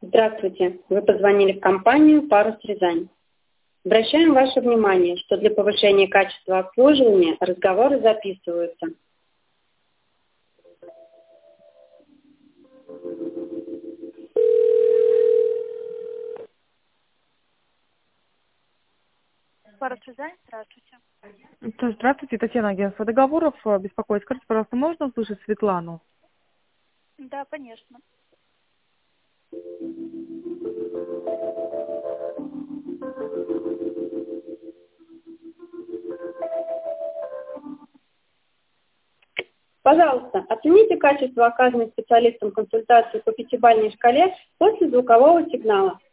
Здравствуйте. Вы позвонили в компанию «Парус Рязань». Обращаем ваше внимание, что для повышения качества обслуживания разговоры записываются. Парус Рязань, здравствуйте. Здравствуйте, Татьяна, агентство договоров. Беспокоит. Скажите, пожалуйста, можно услышать Светлану? Да, конечно. Пожалуйста, оцените качество оказанной специалистом консультации по пятибалльной шкале после звукового сигнала.